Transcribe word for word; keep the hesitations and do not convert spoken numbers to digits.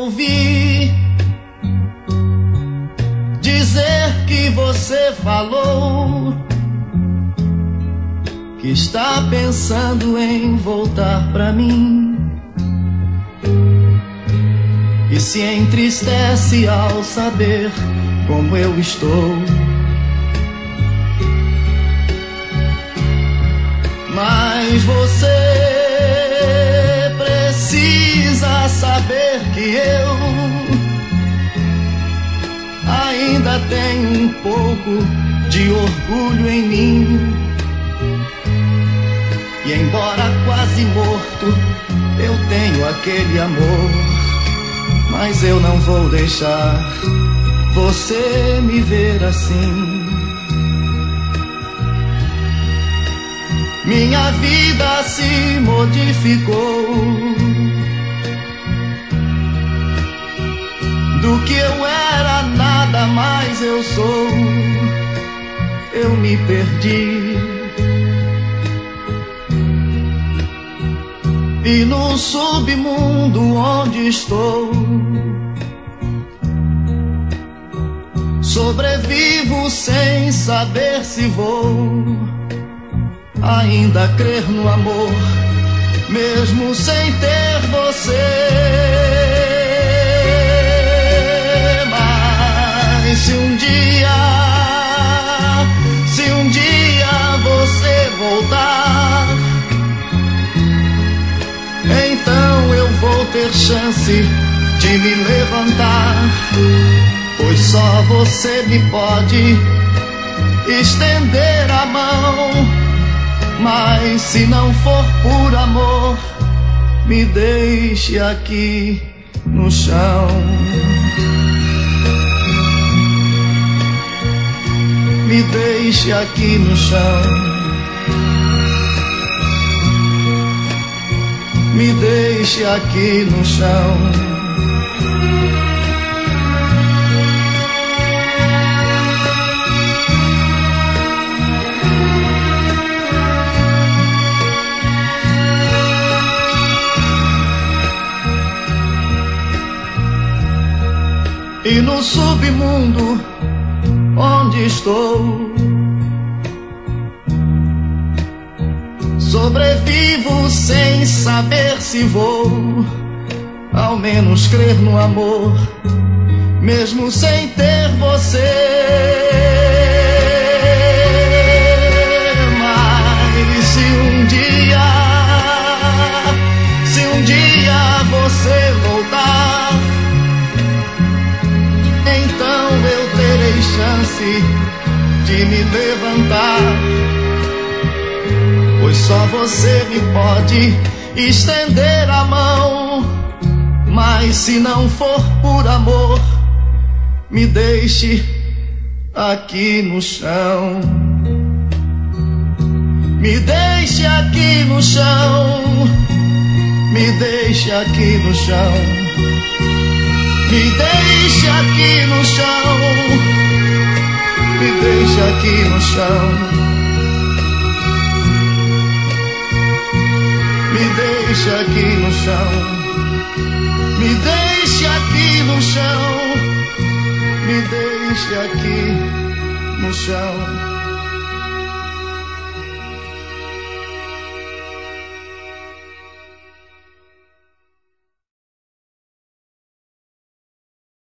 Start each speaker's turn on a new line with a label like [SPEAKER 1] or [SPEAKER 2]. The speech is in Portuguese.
[SPEAKER 1] ouvi dizer que você falou que está pensando em voltar pra mim, e se entristece ao saber como eu estou. Mas você precisa saber que eu ainda tenho um pouco de orgulho em mim. E embora quase morto, eu tenho aquele amor. Mas eu não vou deixar você me ver assim. Minha vida se modificou. Do que eu era, nada mais eu sou. Eu me perdi. E no submundo onde estou, sobrevivo sem saber se vou ainda crer no amor, mesmo sem ter você. Mas se um dia, se um dia você voltar, então eu vou ter chance de me levantar, pois só você me pode estender a mão. Mas se não for por amor, me deixe aqui no chão. Me deixe aqui no chão. Me deixe aqui no chão. E no submundo onde estou, sobrevivo sem saber se vou ao menos crer no amor, mesmo sem ter você. Mas se um dia, se um dia você voltar, então eu terei chance de me levantar, pois só você me pode estender a mão. Mas se não for por amor, me deixe aqui no chão. Me deixe aqui no chão. Me deixe aqui no chão. Me deixe aqui no chão. Me deixe aqui no chão. Me deixe aqui no chão. Me deixe aqui no chão. Me deixe aqui no chão.